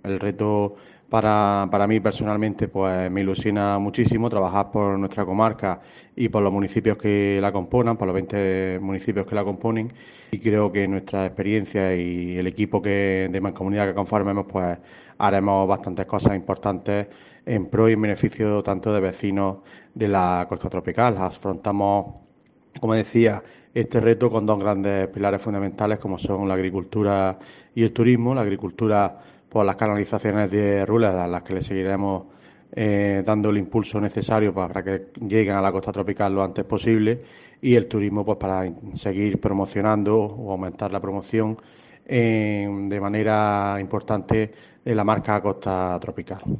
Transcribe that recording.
el reto para mí personalmente pues me ilusiona muchísimo trabajar por nuestra comarca y por los municipios que la componan, por los 20 municipios que la componen, y creo que nuestra experiencia y el equipo de mancomunidad que conformemos pues haremos bastantes cosas importantes en pro y en beneficio tanto de vecinos de la costa tropical. Afrontamos, como decía, este reto con dos grandes pilares fundamentales como son la agricultura y el turismo. La agricultura por las canalizaciones de Rúleda, a las que le seguiremos dando el impulso necesario para que lleguen a la costa tropical lo antes posible, y el turismo pues para seguir promocionando o aumentar la promoción de manera importante de la marca Costa Tropical.